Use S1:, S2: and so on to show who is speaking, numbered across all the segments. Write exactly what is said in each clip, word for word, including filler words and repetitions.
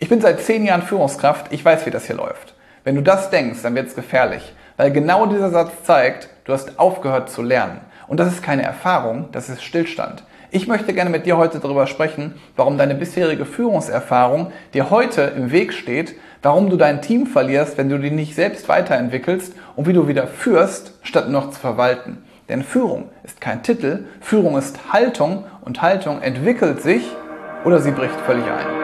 S1: Ich bin seit zehn Jahren Führungskraft, ich weiß, wie das hier läuft. Wenn du das denkst, dann wird es gefährlich, weil genau dieser Satz zeigt, du hast aufgehört zu lernen. Und das ist keine Erfahrung, das ist Stillstand. Ich möchte gerne mit dir heute darüber sprechen, warum deine bisherige Führungserfahrung dir heute im Weg steht, warum du dein Team verlierst, wenn du dich nicht selbst weiterentwickelst und wie du wieder führst, statt noch zu verwalten. Denn Führung ist kein Titel, Führung ist Haltung und Haltung entwickelt sich oder sie bricht völlig ein.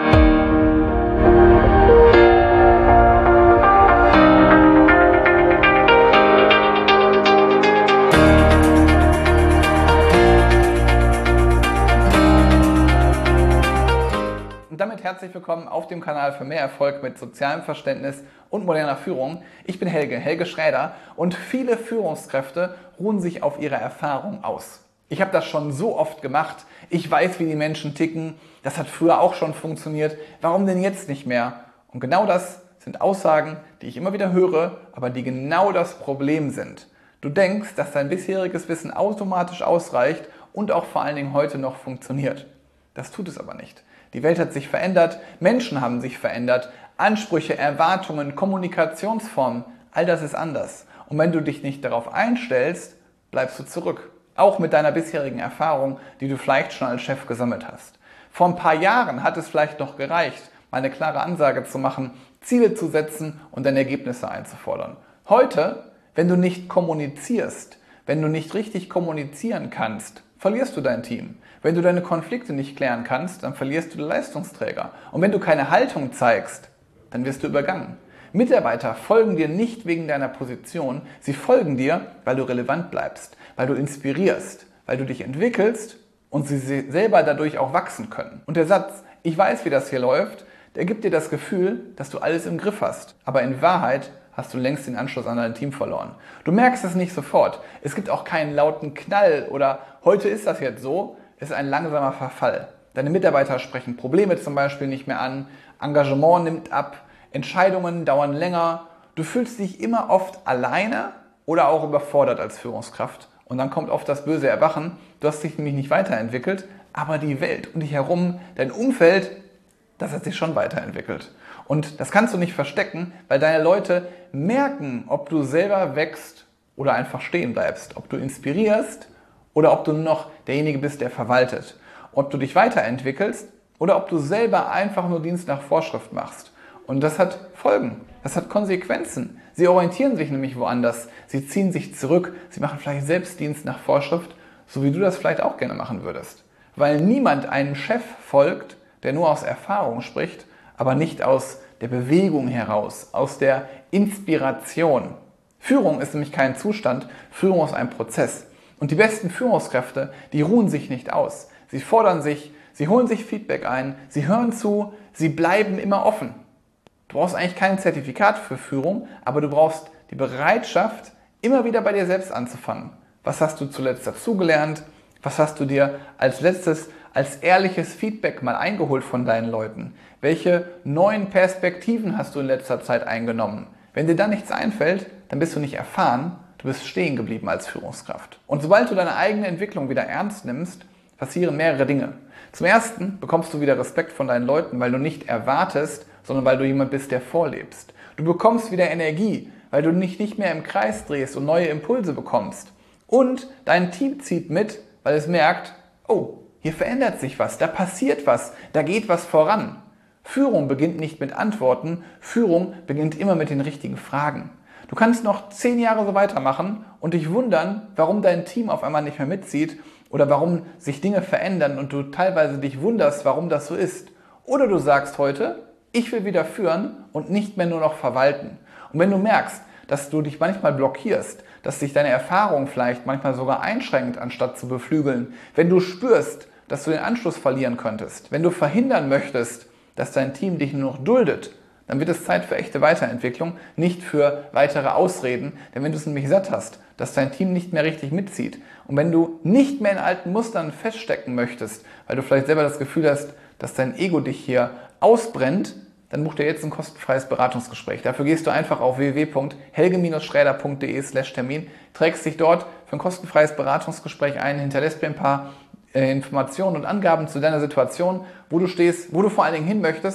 S1: Und damit herzlich willkommen auf dem Kanal für mehr Erfolg mit sozialem Verständnis und moderner Führung. Ich bin Helge, Helge Schräder, und viele Führungskräfte ruhen sich auf ihrer Erfahrung aus. Ich habe das schon so oft gemacht, ich weiß, wie die Menschen ticken, das hat früher auch schon funktioniert, warum denn jetzt nicht mehr? Und genau das sind Aussagen, die ich immer wieder höre, aber die genau das Problem sind. Du denkst, dass dein bisheriges Wissen automatisch ausreicht und auch vor allen Dingen heute noch funktioniert. Das tut es aber nicht. Die Welt hat sich verändert, Menschen haben sich verändert, Ansprüche, Erwartungen, Kommunikationsformen, all das ist anders. Und wenn du dich nicht darauf einstellst, bleibst du zurück. Auch mit deiner bisherigen Erfahrung, die du vielleicht schon als Chef gesammelt hast. Vor ein paar Jahren hat es vielleicht noch gereicht, mal eine klare Ansage zu machen, Ziele zu setzen und deine Ergebnisse einzufordern. Heute, wenn du nicht kommunizierst, wenn du nicht richtig kommunizieren kannst, verlierst du dein Team. Wenn du deine Konflikte nicht klären kannst, dann verlierst du die Leistungsträger. Und wenn du keine Haltung zeigst, dann wirst du übergangen. Mitarbeiter folgen dir nicht wegen deiner Position, sie folgen dir, weil du relevant bleibst, weil du inspirierst, weil du dich entwickelst und sie selber dadurch auch wachsen können. Und der Satz, ich weiß, wie das hier läuft, der gibt dir das Gefühl, dass du alles im Griff hast. Aber in Wahrheit hast du längst den Anschluss an dein Team verloren. Du merkst es nicht sofort. Es gibt auch keinen lauten Knall oder heute ist das jetzt so. Es ist ein langsamer Verfall. Deine Mitarbeiter sprechen Probleme zum Beispiel nicht mehr an, Engagement nimmt ab, Entscheidungen dauern länger, du fühlst dich immer oft alleine oder auch überfordert als Führungskraft. Und dann kommt oft das böse Erwachen, du hast dich nämlich nicht weiterentwickelt, aber die Welt um dich herum, dein Umfeld, das hat sich schon weiterentwickelt. Und das kannst du nicht verstecken, weil deine Leute merken, ob du selber wächst oder einfach stehen bleibst, ob du inspirierst oder ob du nur noch derjenige bist, der verwaltet. Ob du dich weiterentwickelst oder ob du selber einfach nur Dienst nach Vorschrift machst. Und das hat Folgen, das hat Konsequenzen. Sie orientieren sich nämlich woanders, sie ziehen sich zurück, sie machen vielleicht selbst Dienst nach Vorschrift, so wie du das vielleicht auch gerne machen würdest. Weil niemand einem Chef folgt, der nur aus Erfahrung spricht, aber nicht aus der Bewegung heraus, aus der Inspiration. Führung ist nämlich kein Zustand, Führung ist ein Prozess. Und die besten Führungskräfte, die ruhen sich nicht aus. Sie fordern sich, sie holen sich Feedback ein, sie hören zu, sie bleiben immer offen. Du brauchst eigentlich kein Zertifikat für Führung, aber du brauchst die Bereitschaft, immer wieder bei dir selbst anzufangen. Was hast du zuletzt dazugelernt? Was hast du dir als letztes, als ehrliches Feedback mal eingeholt von deinen Leuten? Welche neuen Perspektiven hast du in letzter Zeit eingenommen? Wenn dir da nichts einfällt, dann bist du nicht erfahren, du bist stehen geblieben als Führungskraft. Und sobald du deine eigene Entwicklung wieder ernst nimmst, passieren mehrere Dinge. Zum Ersten bekommst du wieder Respekt von deinen Leuten, weil du nicht erwartest, sondern weil du jemand bist, der vorlebst. Du bekommst wieder Energie, weil du dich nicht mehr im Kreis drehst und neue Impulse bekommst. Und dein Team zieht mit, weil es merkt, oh, hier verändert sich was, da passiert was, da geht was voran. Führung beginnt nicht mit Antworten, Führung beginnt immer mit den richtigen Fragen. Du kannst noch zehn Jahre so weitermachen und dich wundern, warum dein Team auf einmal nicht mehr mitzieht oder warum sich Dinge verändern und du teilweise dich wunderst, warum das so ist. Oder du sagst heute, ich will wieder führen und nicht mehr nur noch verwalten. Und wenn du merkst, dass du dich manchmal blockierst, dass dich deine Erfahrung vielleicht manchmal sogar einschränkt, anstatt zu beflügeln, wenn du spürst, dass du den Anschluss verlieren könntest, wenn du verhindern möchtest, dass dein Team dich nur noch duldet, dann wird es Zeit für echte Weiterentwicklung, nicht für weitere Ausreden. Denn wenn du es nämlich satt hast, dass dein Team nicht mehr richtig mitzieht und wenn du nicht mehr in alten Mustern feststecken möchtest, weil du vielleicht selber das Gefühl hast, dass dein Ego dich hier ausbrennt, dann buch dir jetzt ein kostenfreies Beratungsgespräch. Dafür gehst du einfach auf w w w punkt helge schräder punkt de slash Termin, trägst dich dort für ein kostenfreies Beratungsgespräch ein, hinterlässt mir ein paar äh, Informationen und Angaben zu deiner Situation, wo du stehst, wo du vor allen Dingen hin möchtest.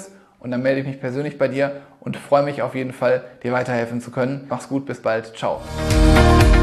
S1: und dann melde ich mich persönlich bei dir und freue mich auf jeden Fall, dir weiterhelfen zu können. Mach's gut, bis bald. Ciao.